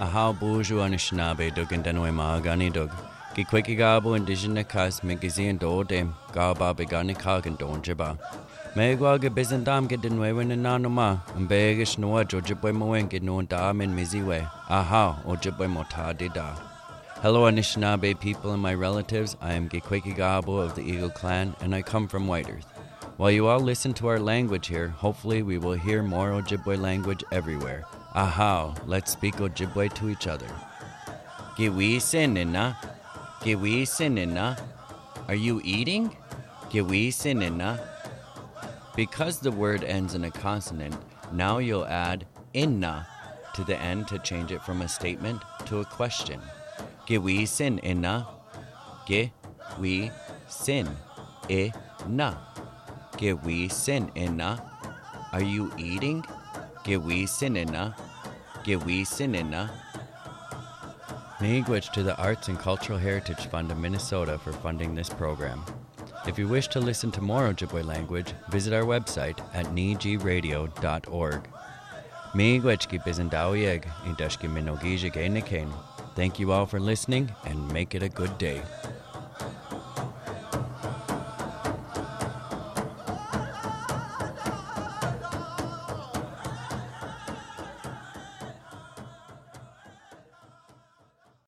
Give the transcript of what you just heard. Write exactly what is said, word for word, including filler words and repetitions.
Aha buju Anishinaabe dug and denwe maagani dug. Gi quickie gabo indigenous kas migizi and do dem gaba begani kagan don jiba. Megwa ge bizandam get denwe when and nanoma and begish noa jojibwe moen get no dam and miziwe. Aha ojibwe mota de da. Hello Anishinaabe people and my relatives, I am Gikweki Gabo of the Eagle Clan and I come from White Earth. While you all listen to our language here, hopefully we will hear more Ojibwe language everywhere. Aha, let's speak Ojibwe to each other. Giwi sinina, Giwi sinina. Are you eating? Giwi sinina. Because the word ends in a consonant, now you'll add inna to the end to change it from a statement to a question. Giwi sin inna. Giwi sin inna. Giwi sin inna. Are you eating? Giwi sin inna. Giwi sin inna. Miigwech to the Arts and Cultural Heritage Fund of Minnesota for funding this program. If you wish to listen to more Ojibwe language, visit our website at niji radio dot org. Miigwech ki bizendawieg indeshki minogijig enikain. Thank you all for listening and make it a good day.